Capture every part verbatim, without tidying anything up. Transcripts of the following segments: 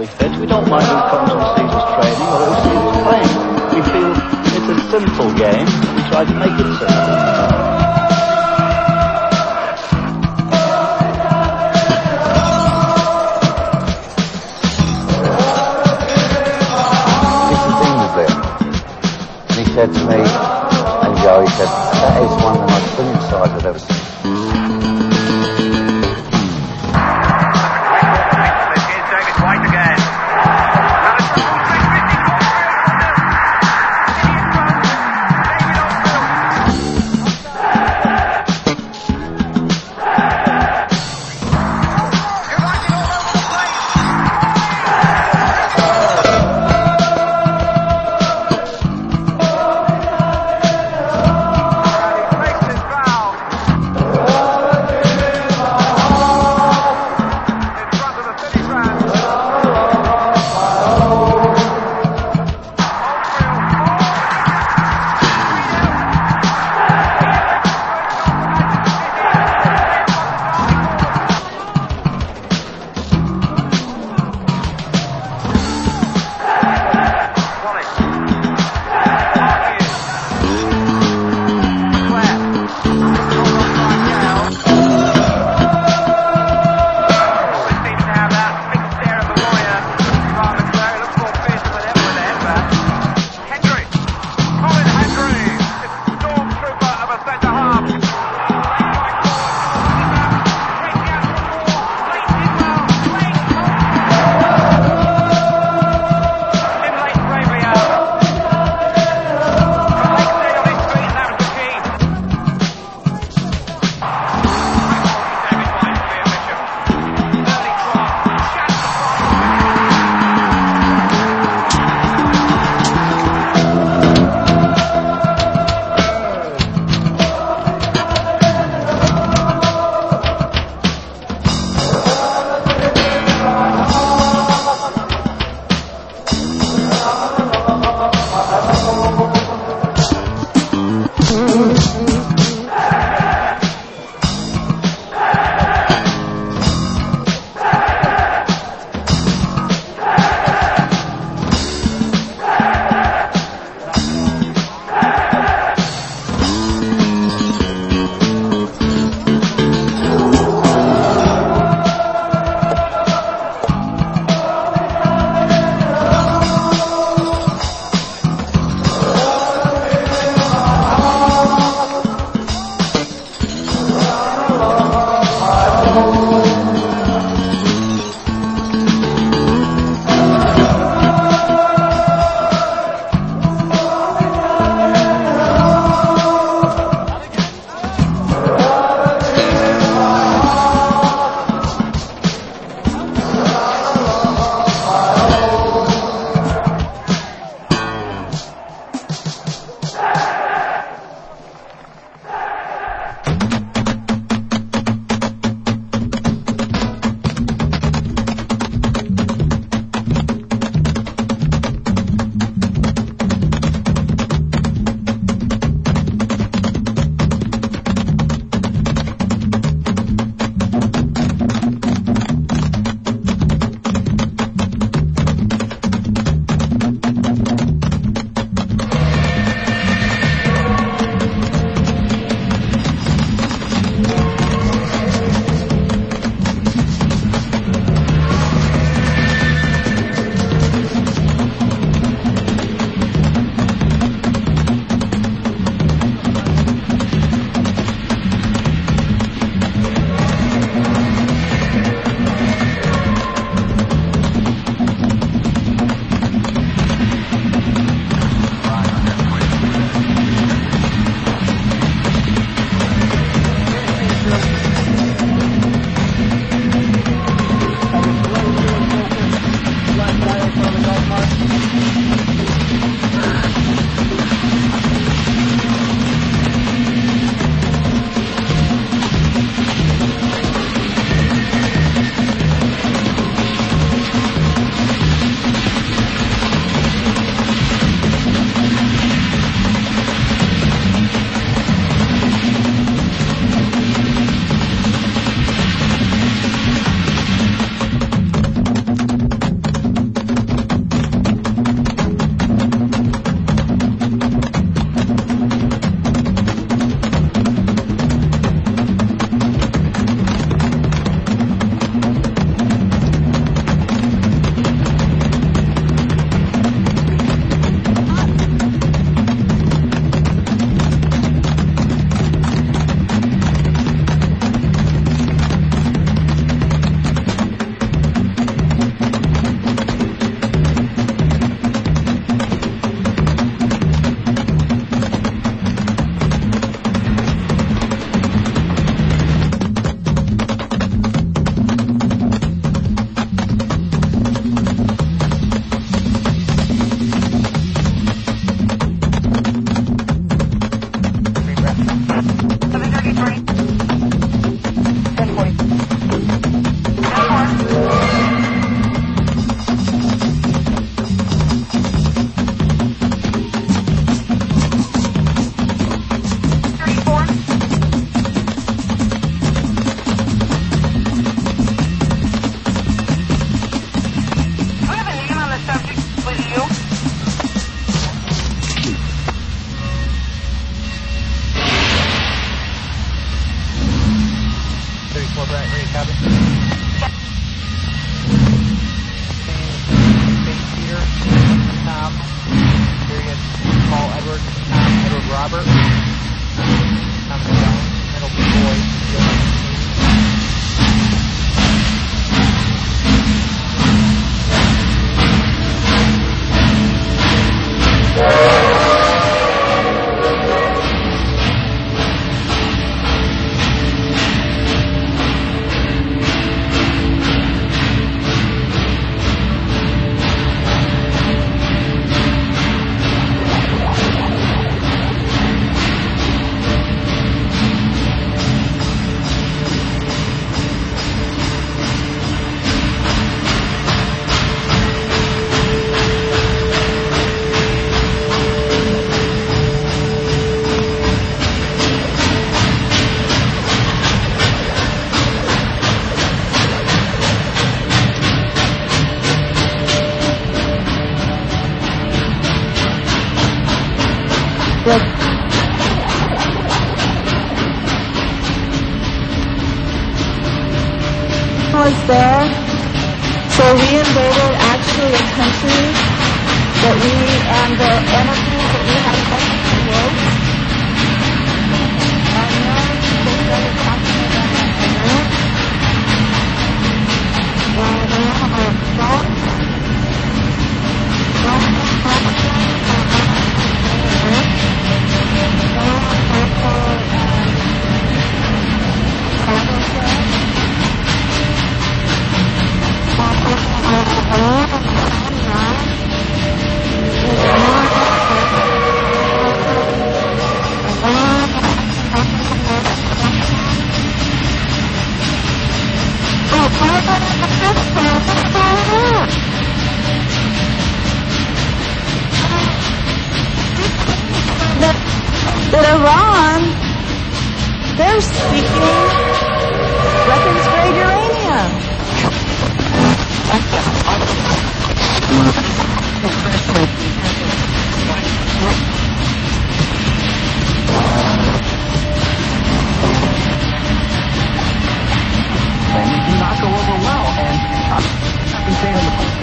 physically fit. We don't mind who comes and sees us training or who sees us playing. We feel it's a simple game. We try to make it simple. He said to me, and Joe, he said, that is one of the most brilliant sides I've ever seen. Robert. Coming down. Middle boy. Was there, so we invaded actually a country that we, and the energy that we had to work, and then they started talking about it, and they have a thought, that Iran, they're seeking weapons-grade uranium. Things do not go over well, and I can say on the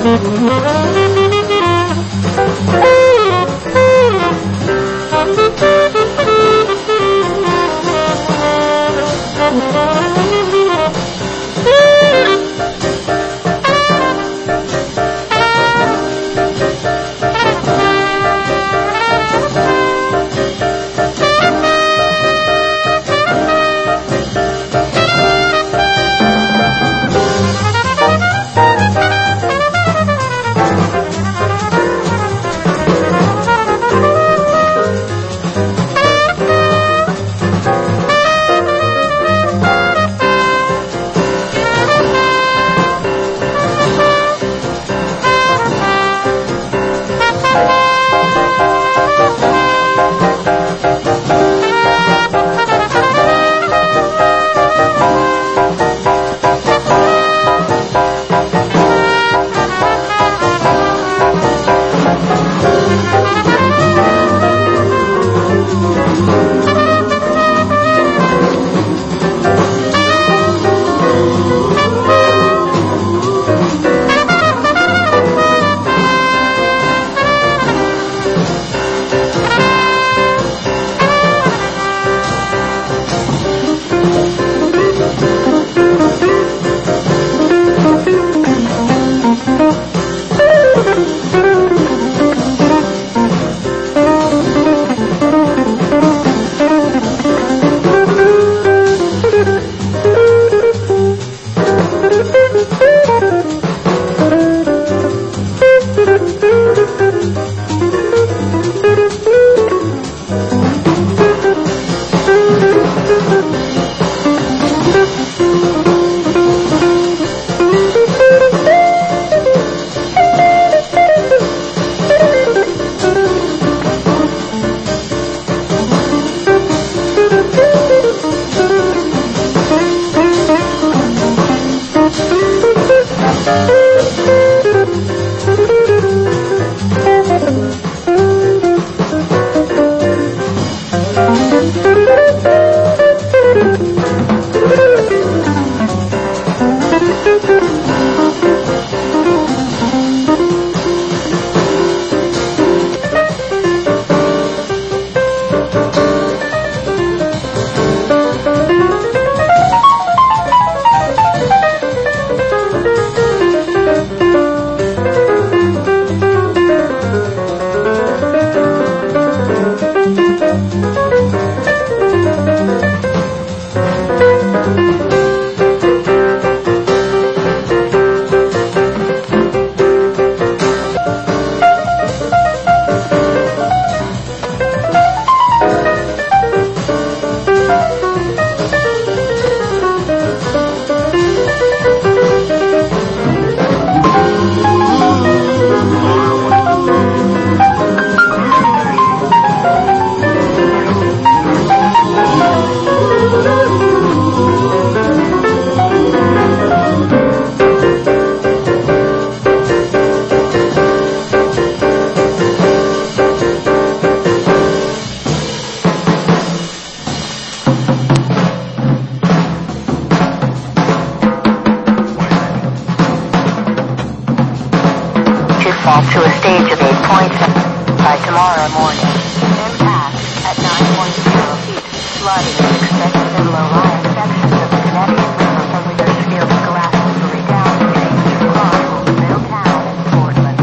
fall to a stage of eight point seven by tomorrow morning. Impact at nine point zero feet. Flooding is expected in low-lying sections of the Connecticut River from Wethersfield to Glastonbury down to James Cross, Middletown, and Portland.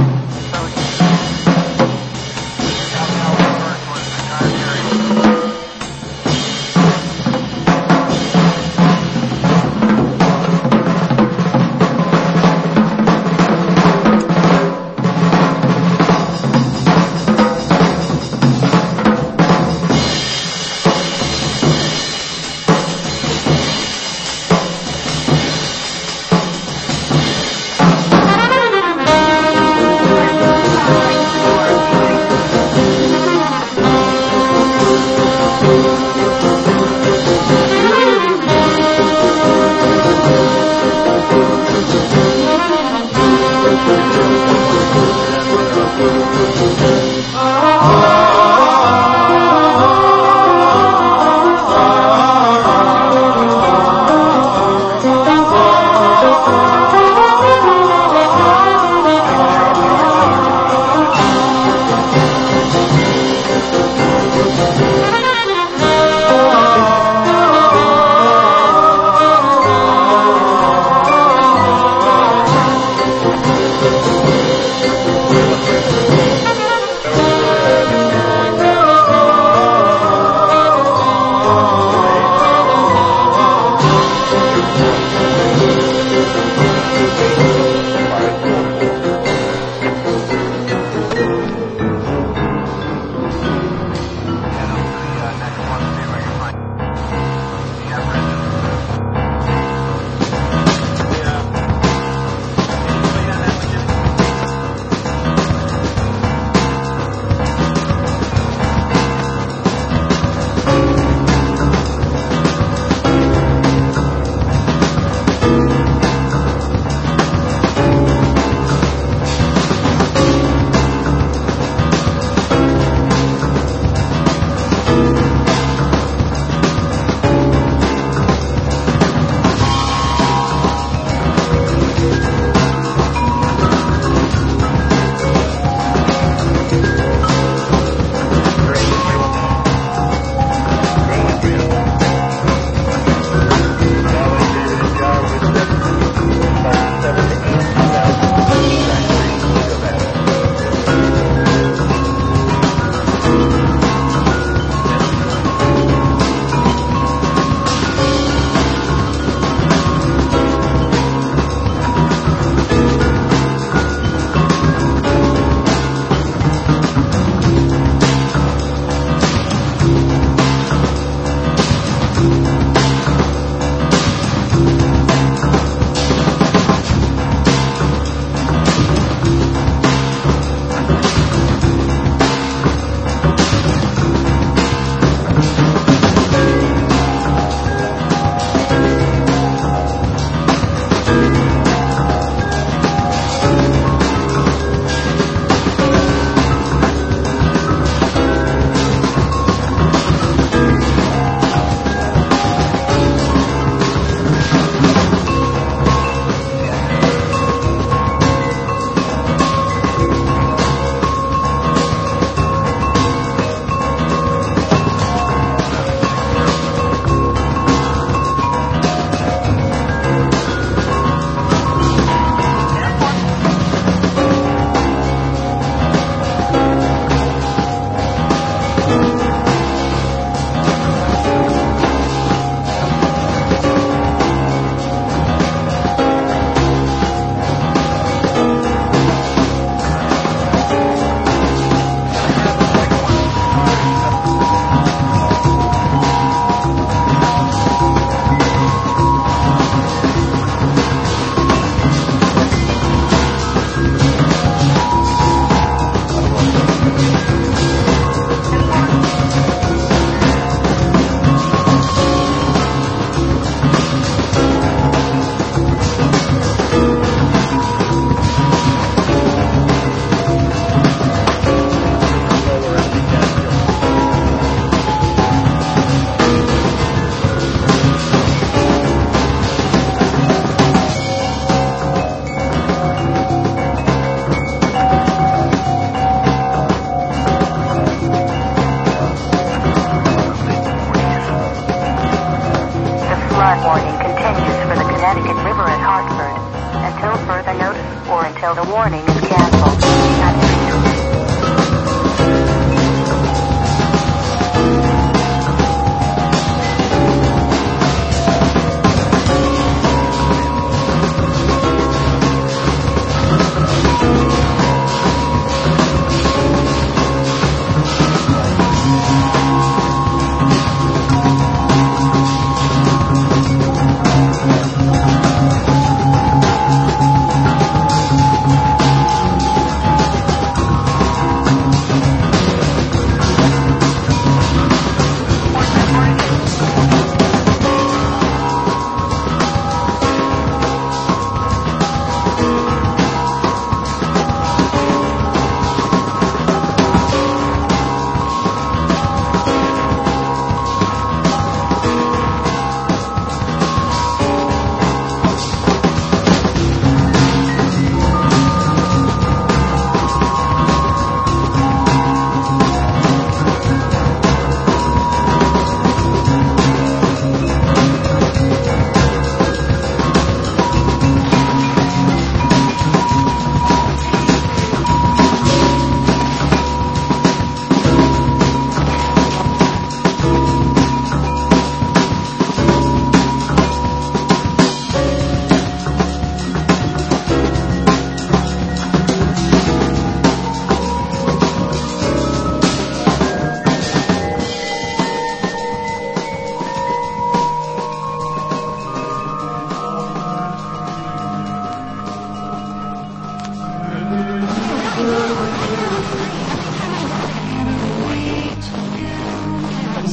until the warning is canceled.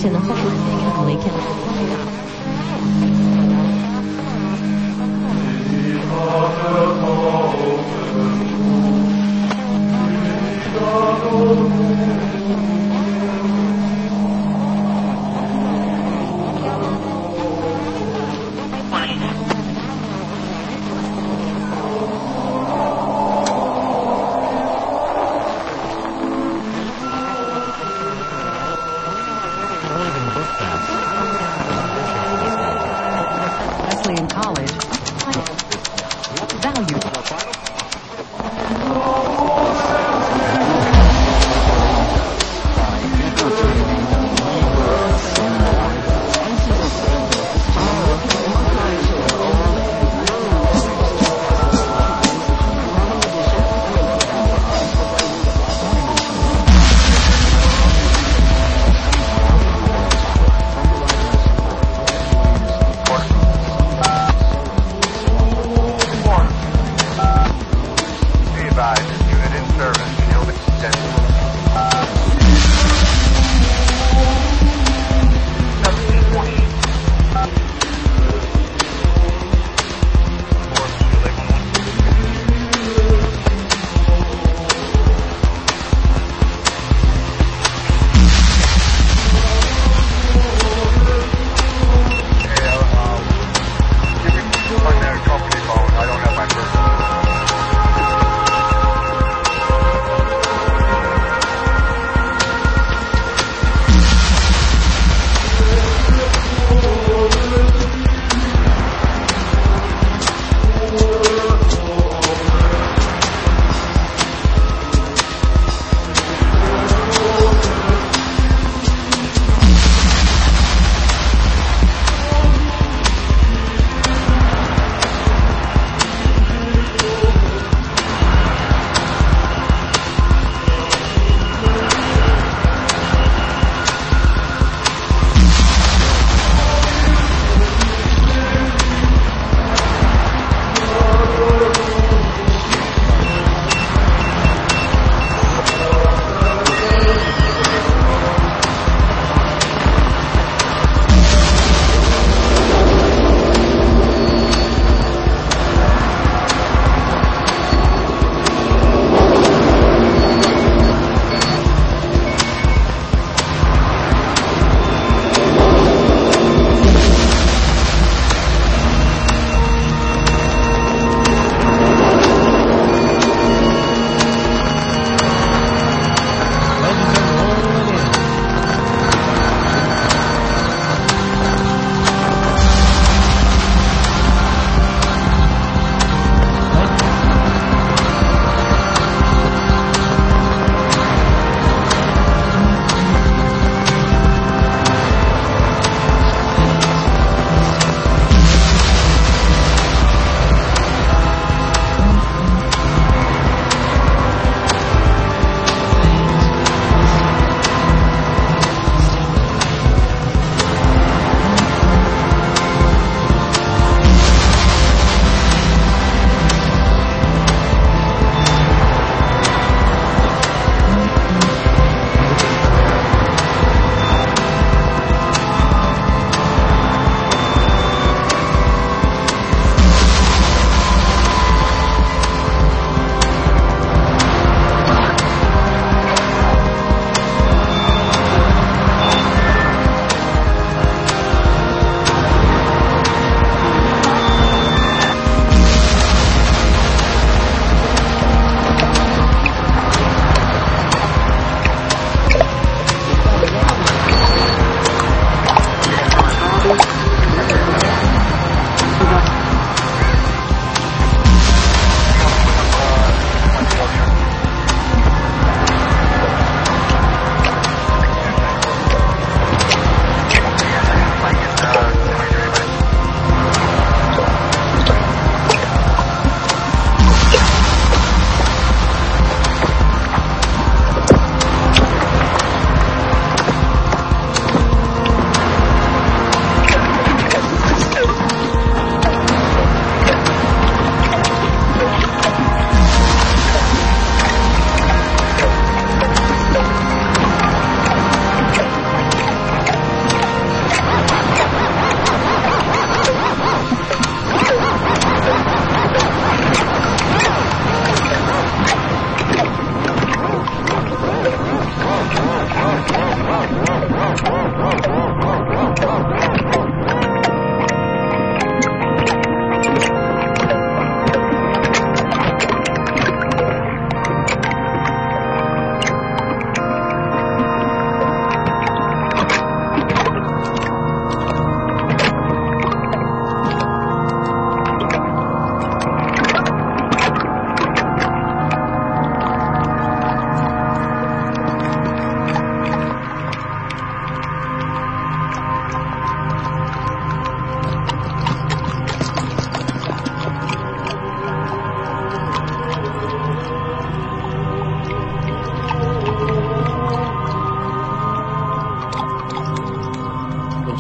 and the whole family can find out. In college, value.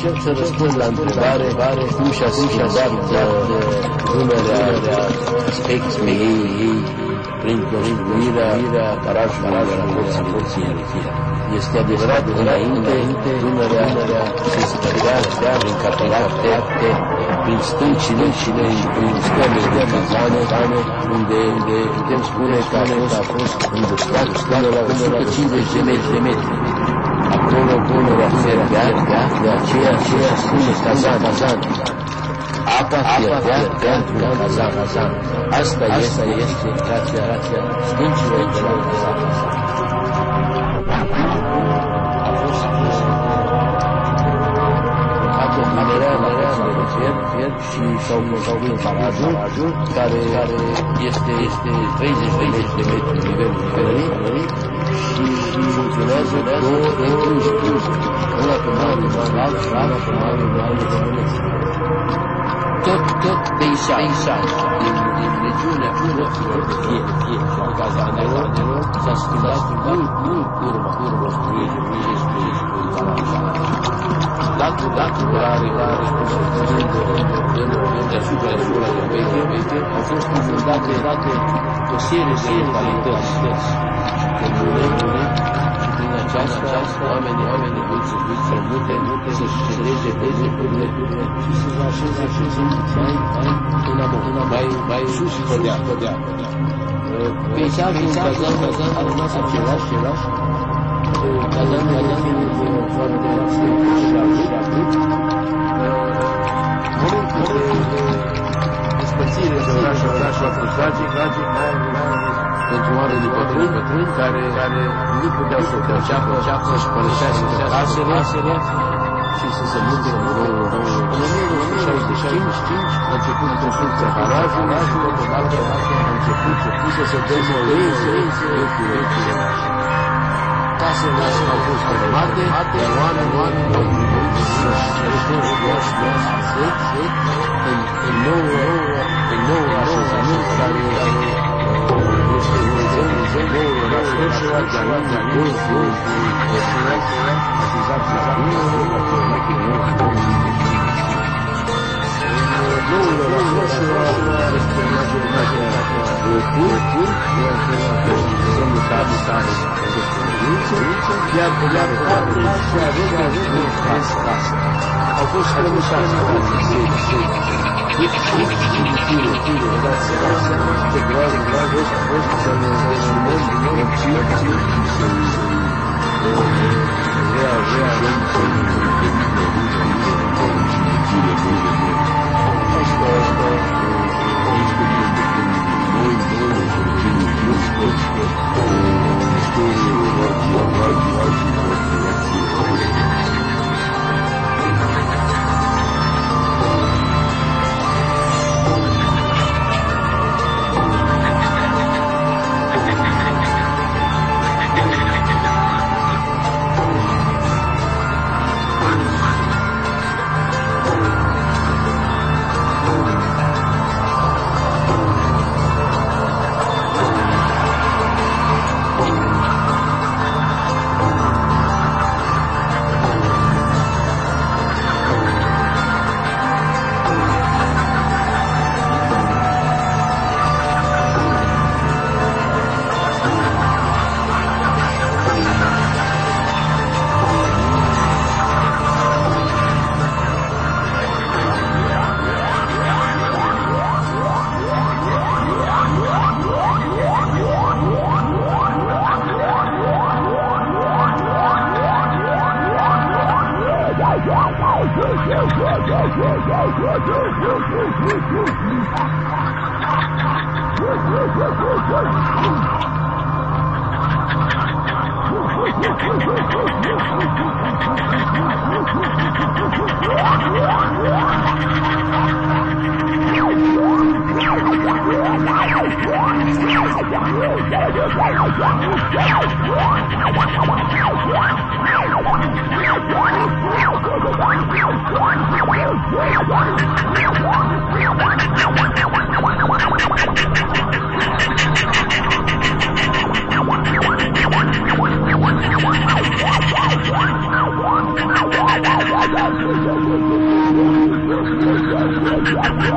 încerc să răspund la întrebare cum și-a schimbat numele aspectului ei prin construirea parașului de la forții energia. Este adevărat că înainte numele se scădea prin capitate, prin stâncile și prin scările de cazane, unde putem spune că a fost îndustrat până la o sută cincizeci de metri. Acolo punerea fierbea, de aceea spune cazan. Apa fierbea pentru cazan. Asta este explicația stâncilor de la cazan. A fost apelirea de fier și s-au construit barajul, care este treizeci de metri nivelul nivelului, și funcționează două incluzi, una pe mare Slav și una pe mare Românesc. Tot peisaj din regiunea urmăților de fier și cazanelor s-a schimbat mult urma construirii Datul are deasupra veche, au fost confundate o serie de localități comune și prin aceasta oamenii pot să mute, să-și celege pe lucrurile și să vă așeze în amor, mai sus pe deal. Peisajul cazan a rămas același, cazanul a fiind foarte și atât. Momentul de despărțire de orașul a fost tragic, pentru oamenii bătrâni care nu puteau să înceapă să-și părăsească casele și să se mute în nouă. În o mie nouă sute șaizeci și cinci a început construcția barajului, totodată a început să se demoleze vechiul oraș. Casele au fost formate, iar oamenii au trebuit să-și reconstruiască în nouă așezământ care este noul oraș Orșova, de-a lungul golfului Orșova, așezat la noul oraș Orșova este majoritatea turc, domnul Tadu Tare iar pe iară parte și avea de casă. Au fost strămutați la casă. Deci, tire, dați seama ce groază, groază, a fost să ne desumăm din nou opțiuni și să reajăm să ne asta, asta, este noi, noi, continuu plus, istorie, Yeah.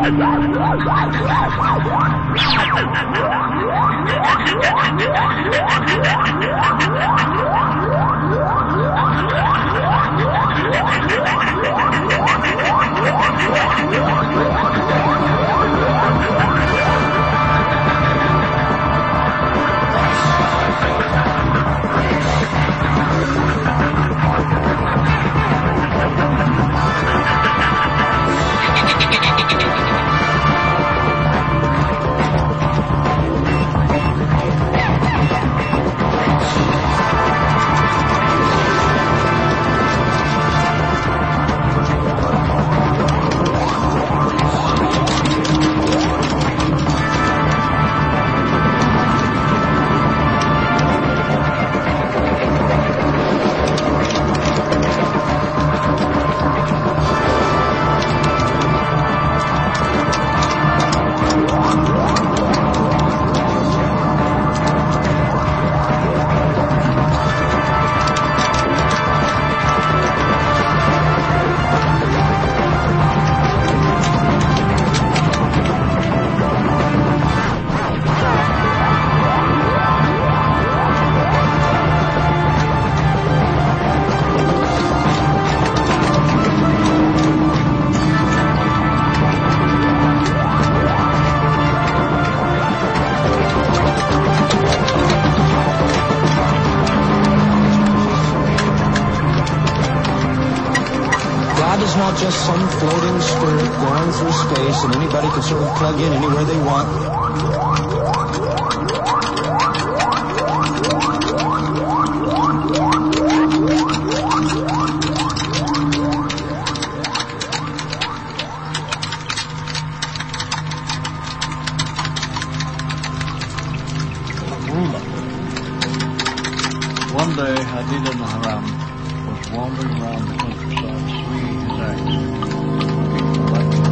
Not just some floating spirit going through space and anybody can sort of plug in anywhere they want. One day, Hadid al-Haram was wandering around the countryside, swinging his axe. People like to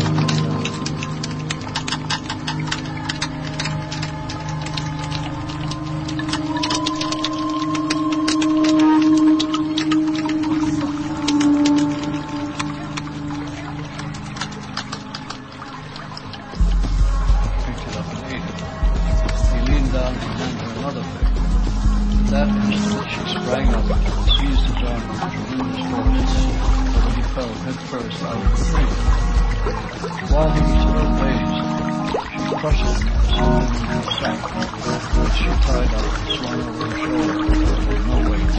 picked it up and ate it. He leaned down and handed her another thing. That instant she sprang up and seized his arm with tremendous force, so that he fell headfirst out of the tree. While he was still dazed, she crushed him and slipped him into a sack, which she tied up and swung over her shoulder with no weight.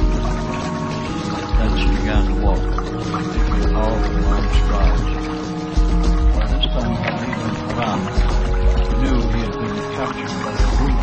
Then she began to walk, taking powerful long strides. By this time, Hadid al-Haram knew he had been captured by the group.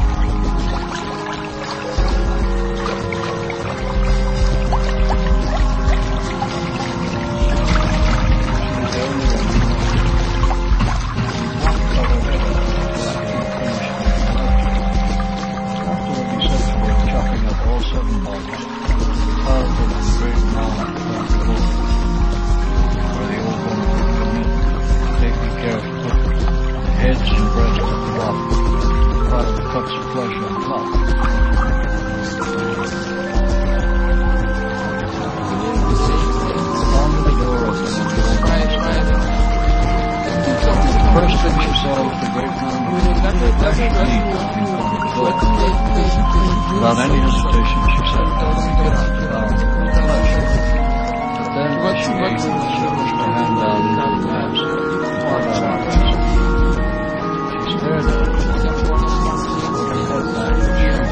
Without any hesitation, she said, "Get out, get out, but then she ate, she pushed her hand down into the mask, far down her face. She stared at it, put her head back and shrank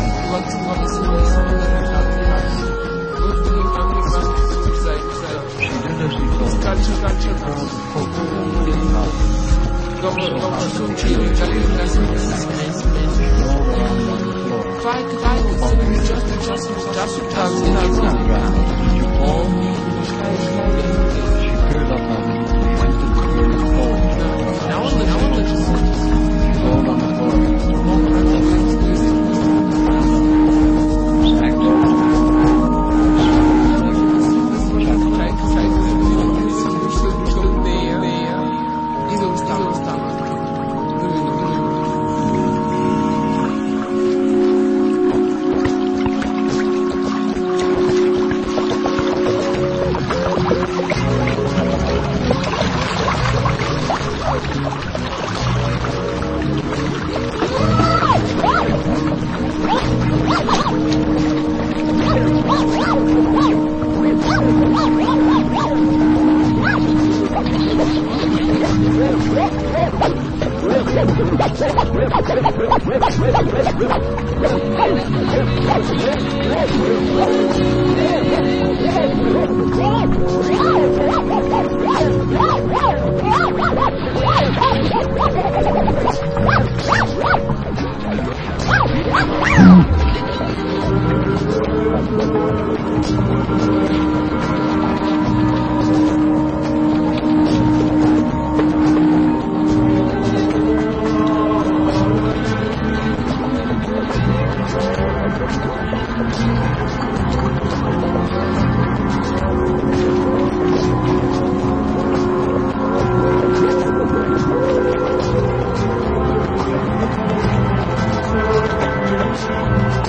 She did as he told her. She curled the poke in her mouth. So hard she rolled around on the floor. Falling in just the ground. Did you fall? She peered up at him and went into the burning cold. She rolled on the floor. Thank you.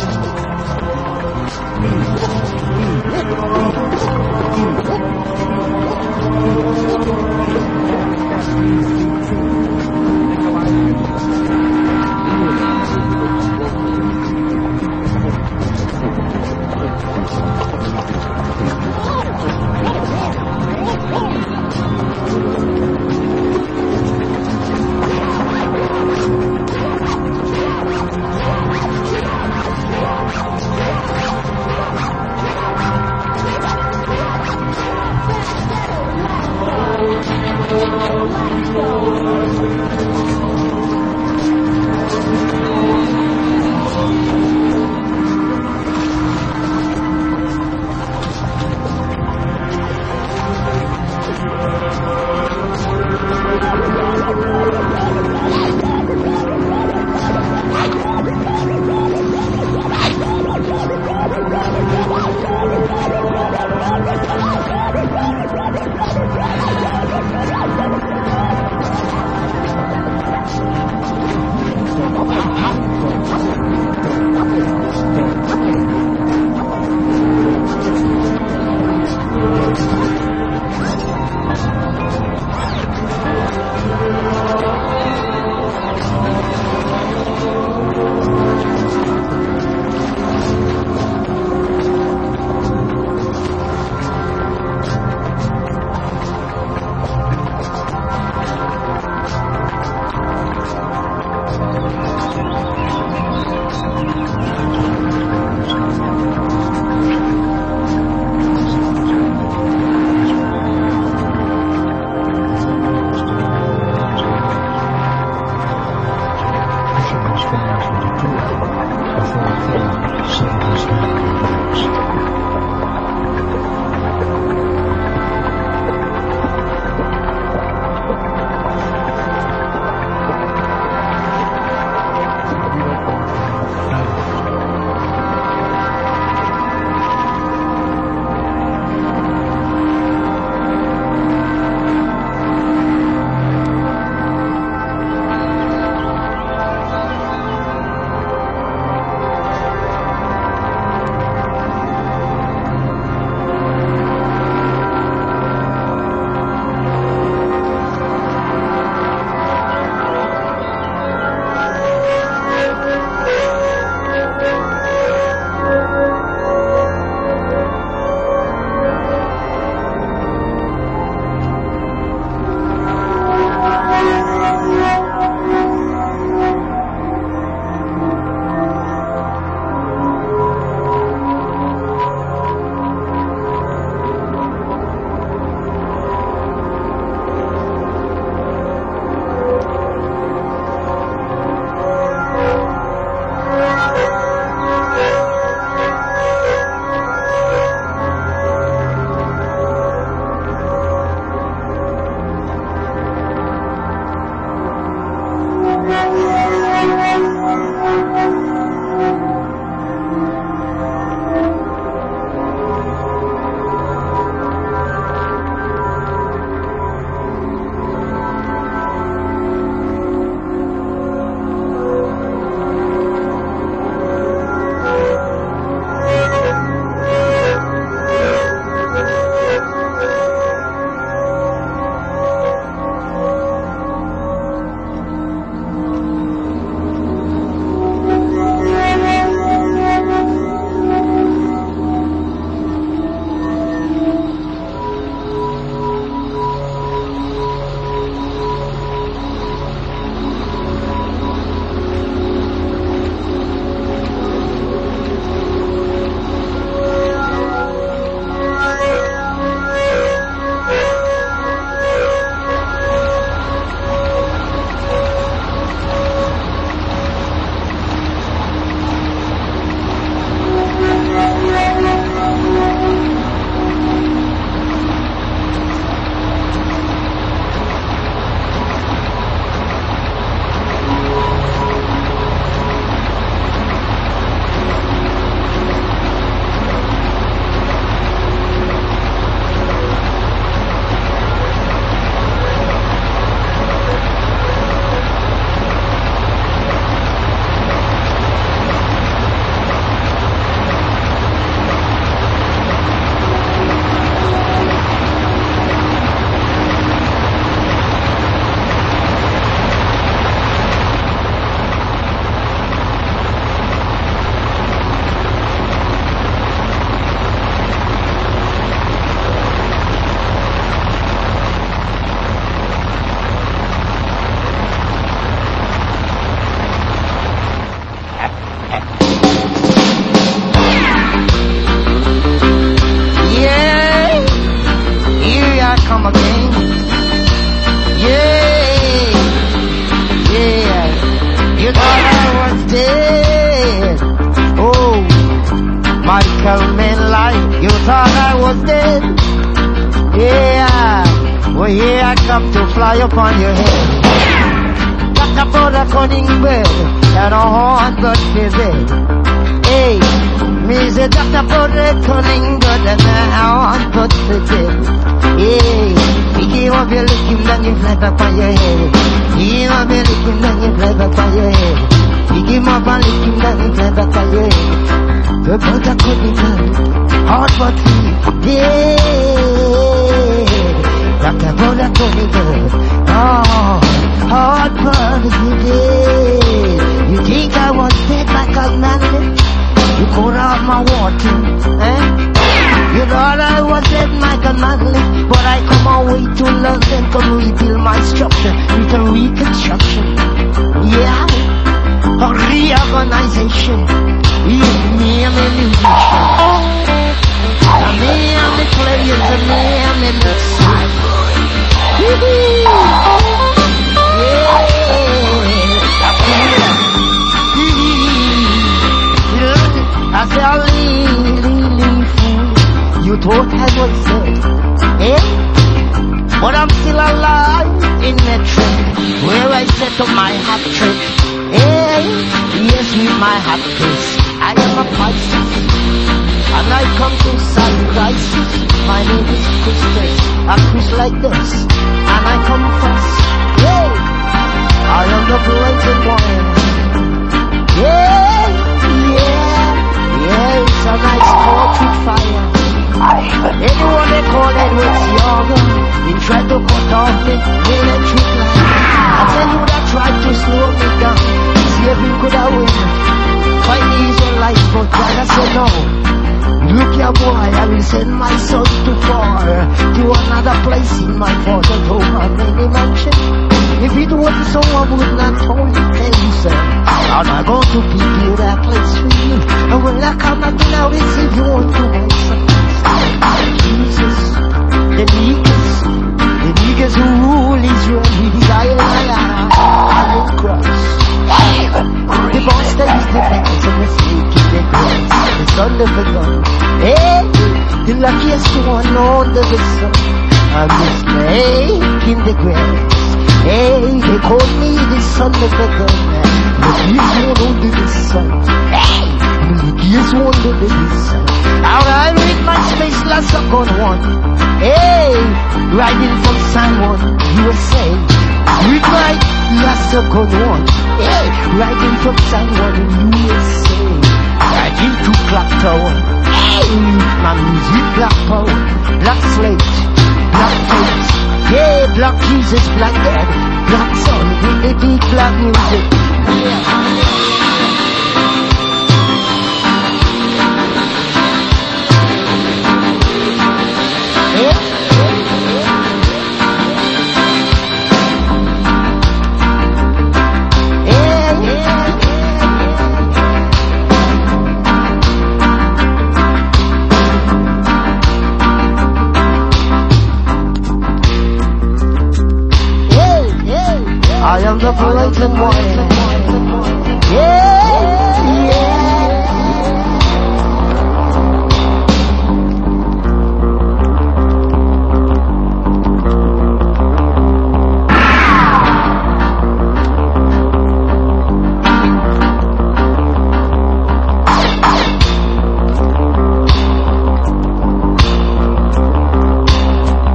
Yeah, here I come again. Yeah, yeah, you thought I was dead. Oh, Michael Manley, you thought I was dead. Yeah, well here I come to fly upon your head. Talk about a cunning bird and a horn but vivid. Hey, me say talk about a cunning bird and a horn but vivid. Hey, he came up here licking down you fly back on your head. He came up here licking down you fly back on your head. He came up and licking down you fly back on your head. The bird a cunning bird, hard but vivid. Yeah, talk about a cunning bird. Oh, hard but vivid. You think I was dead like a man? You could have my water, eh? You thought I was dead like a manly, but I come away to London, come rebuild my structure with a reconstruction. Yeah, a reorganization. Yeah, me and my musician. And me and my players, and me and my mixers. I say, I leave, leave, leave, fool. You thought I was dead, eh? But I'm still alive in that trip where I set up my hat trick. Eh? Yes, with my hat case. I am a Pisces, and I come to solve crisis. My name is Christus. I Chris like this, and I confess, yeah, I am the blazing one. Yeah, yeah. Yeah, it's a nice poetry fire. Anyone they call it was younger. They tried to cut off the electric line. I tell you that tried to slow me down. See if you could have win. Fight the Israelites, but God I said no. Look here boy, I will send my son too far, to another place in my father's home and many mansion. If it wasn't so I would not only tell you sir, I'm not going to prepare that place for you. And when I come back now, receive you on to my son. Jesus, the niggas, the niggas who rule Israel with his iron iron cross. The monster is the next and the snake is the grass, the son of a gun. Hey, the luckiest one under the sun, I'm the snake in the grass. Hey, they call me the son of a gun. Luckiest one under the sun. Hey, the luckiest one under the sun. Out I read my space last up on one. Hey, riding from San Juan, U S A. Read my last up on one. Hey, riding from San Juan, U S A. Riding to Clock Tower. Hey, my music, black power, black slate, black face. Yeah, black Jesus, black dad, black son, with the deep black music. Yeah. I am the blatant one. Yeah, yeah.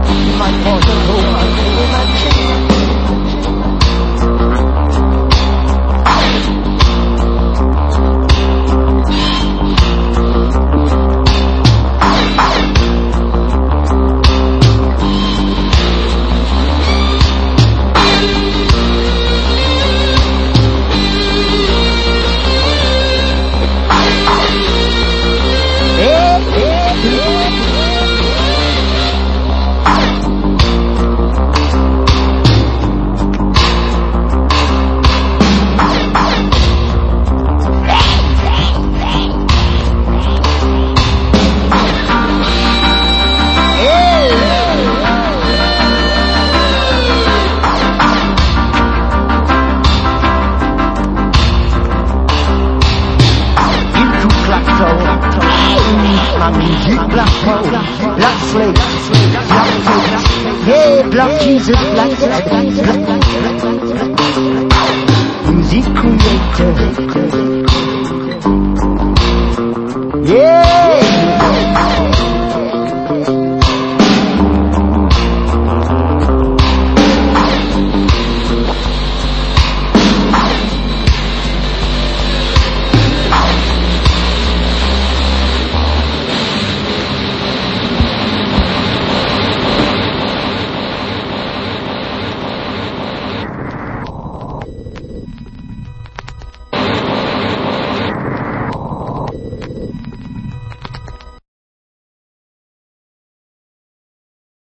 My father, oh, my toe. My music, black toe, black slave, black toe. Yeah, black Jesus, black Jesus. Music creator.